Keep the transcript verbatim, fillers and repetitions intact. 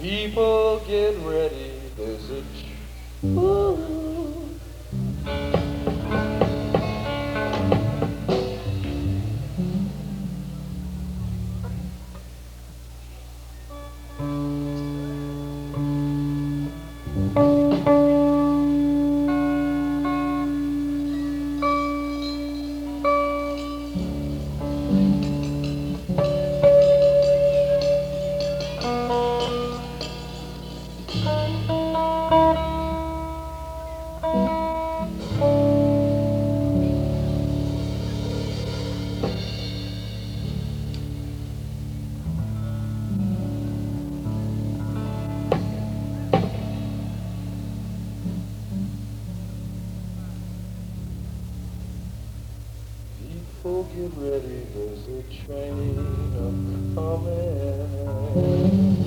People get ready, there's a tr- Ooh. People get ready, there's a train a coming.